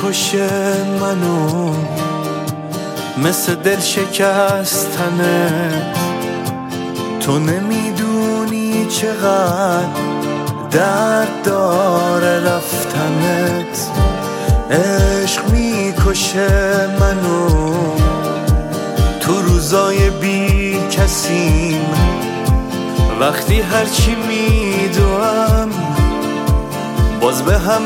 میکشه منو مثل دل شکستنه. تو نمیدونی چقدر درد داره رفتنت. عشق میکشه منو تو روزای بی کسیم، وقتی هرچی میدوام باز به هم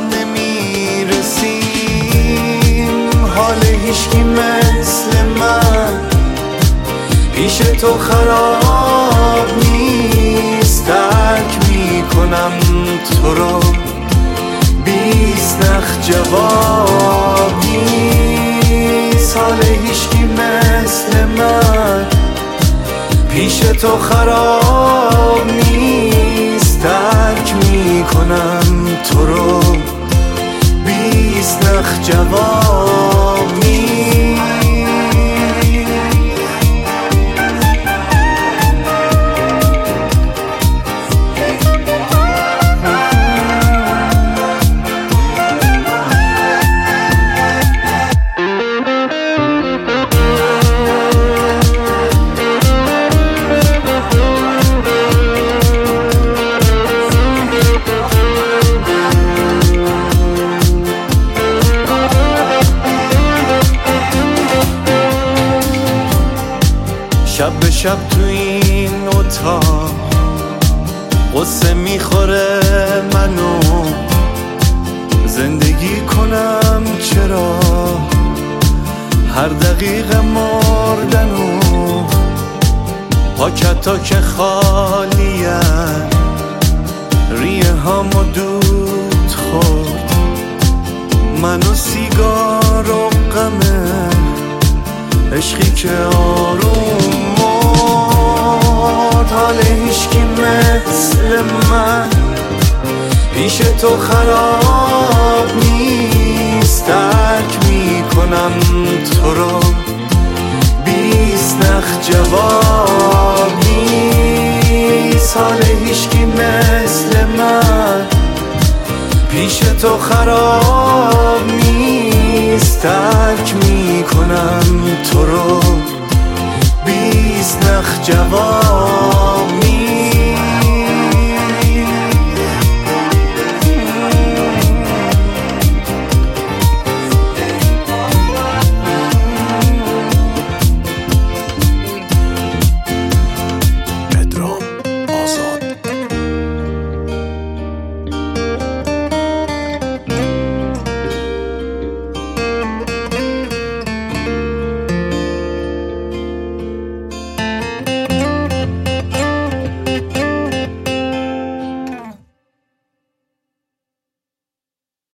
نمیرسیم. حال هیچکی مثل من پیش تو خراب نیست. ترک میکنم تو رو بیست نخ جواب نیست. حال هیچکی مثل من پیش تو خراب نیست. ترک میکنم تو رو بیست نخ جواب نیست. شب به شب تو این اتاق قصه میخوره منو. زندگی کنم چرا هر دقیقه مردنو. پاکتا که خالیه ریه هامو دود خورد. منو سیگار و غمه عشقی که آروم مرد. حال هیچکی مثل من پیش تو خراب نیست. ترک میکنم تو رو بیست نخ جواب نیست. حال هیچکی مثل من پیش تو خراب نیست. ترک میکنم تو رو بیست نخ جواب